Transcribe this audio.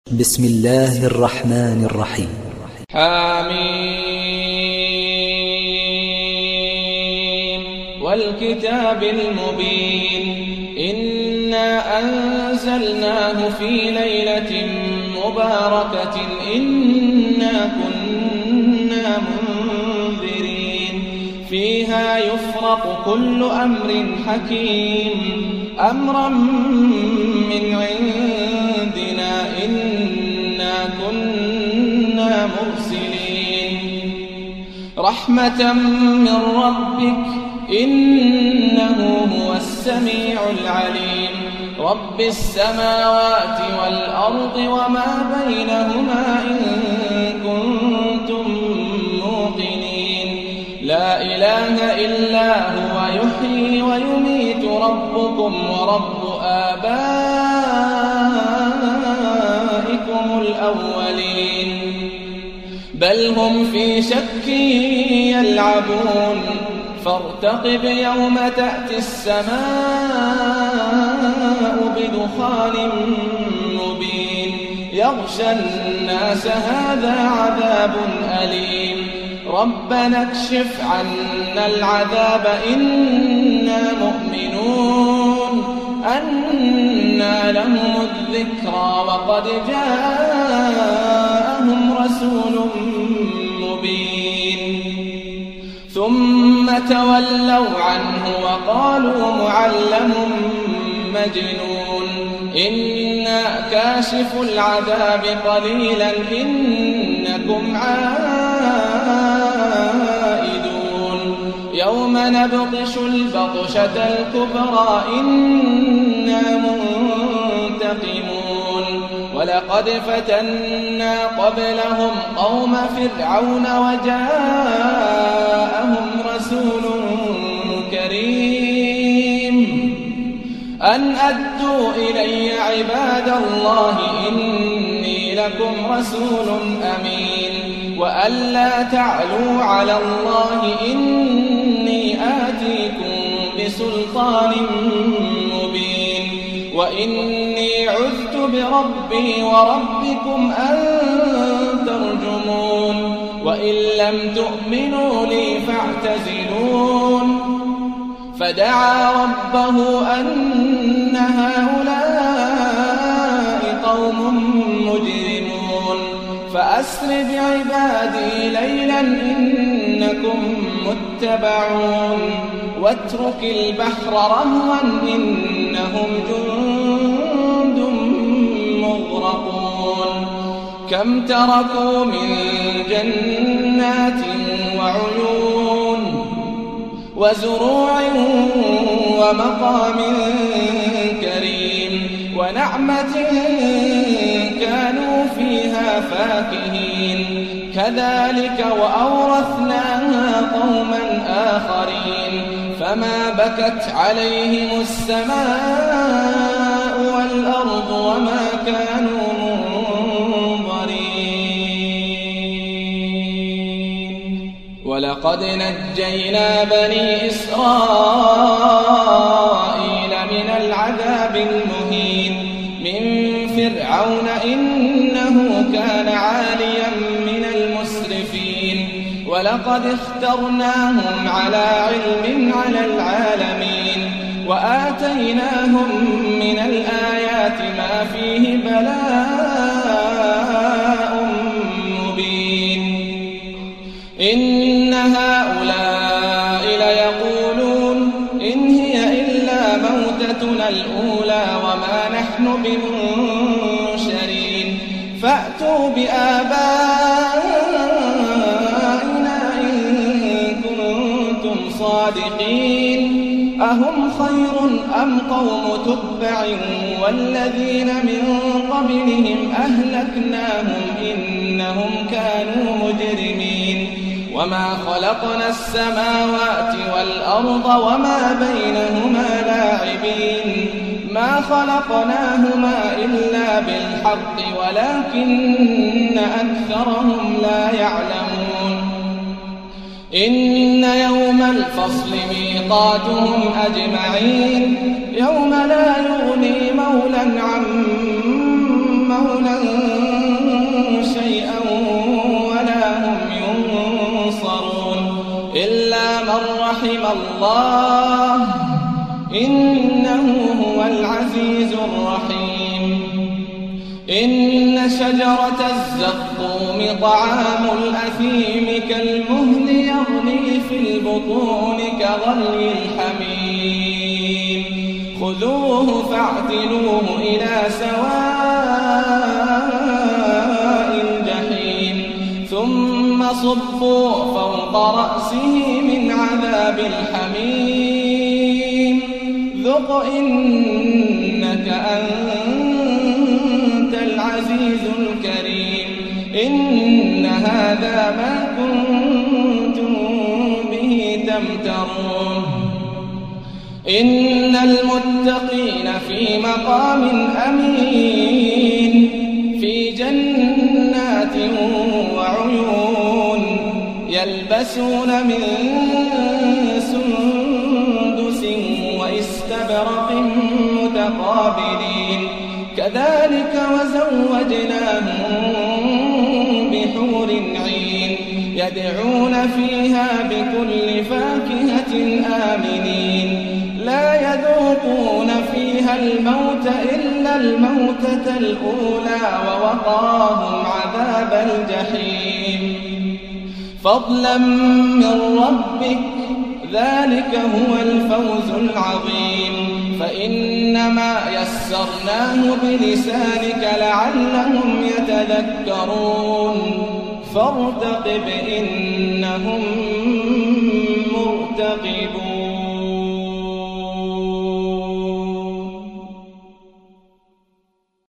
بسم الله الرحمن الرحيم. حميم والكتاب المبين إنا أنزلناه في ليلة مباركة إنا كنا منذرين فيها يفرق كل أمر حكيم أمرا من عندنا إنا كنا مرسلين رحمة من ربك إنه هو السميع العليم رب السماوات والأرض وما بينهما إن كنتم موقنين لا إله إلا هو يحيي ويميت ربكم ورب آبائكم الأولين بل هم في شك يلعبون فارتقب يوم تأتي السماء بدخان مبين يغشى الناس هذا عذاب أليم ربنا اكشف عنا العذاب إنا مؤمنون أنى لهم الذكرى وقد جاءهم رسول مبين ثم تولوا عنه وقالوا معلم مجنون إنا كاشف العذاب قليلا إنكم عائدون يوم نبطش البطشة الكبرى إنا منتقمون ولقد فتنا قبلهم قوم فرعون وجاءهم رسول كريم أن أدوا إلي عباد الله إني لكم رسول أمين وأن لا تعلوا على الله إني آتيكم بسلطان مبين وإني عذت بربي وربكم أن ترجمون وإن لم تؤمنوا لي فاعتزلون فدعا ربه أن هؤلاء قوم مجرمون فأسر بعبادي ليلا إنكم متبعون واترك البحر رهوا إنهم جند مغرقون كم تركوا من جنات وعيون وزروع ومقام كريم ونعمة كانوا فيها فاكهين كذلك وأورثناها قوما آخرين فما بكت عليهم السماء والأرض وما كانوا منظرين ولقد نجينا بني إسرائيل من العذاب المهين من فرعون إنه كان عاليا من المسرفين ولقد اخترناهم على علم على العالمين وآتيناهم من الآيات ما فيه بلاء مبين إن هؤلاء ليقولون إن هي إلا موتتنا الأولى وما نحن بمنشرين فأتوا بآبائنا إن كنتم صادقين أهم خير أم قوم تبع والذين من قبلهم أهلكناهم إنهم كانوا مجرمين وما خلقنا السماوات والأرض وما بينهما لاعبين ما خلقناهما إلا بالحق ولكن أكثرهم لا يعلمون إن يوم الفصل ميقاتهم أجمعين يوم لا يغني مولى عن مولى رحم الله إنه هو العزيز الرحيم. إن شجرة الزقوم طعام الأثيم كالمهل يغلي في البطون كغلي الحميم. خذوه فاعتلوه إلى سواء الجحيم ثم صبوا فوق رأسه من عذاب الحميم ذق إنك أنت العزيز الكريم. إن هذا ما كنتم به تمترون. إن المتقين في مقام أمين في جنات وعيون يلبسون من سندس واستبرق متقابلين كذلك وزوجناهم بحور عين يدعون فيها بكل فاكهة آمنين لا يذوقون فيها الموت إلا الموتة الأولى ووقاهم عذاب الجحيم فضلا من ربك ذلك هو الفوز العظيم. فإنما يسرناه بلسانك لعلهم يتذكرون فارتقب إنهم مرتقبون.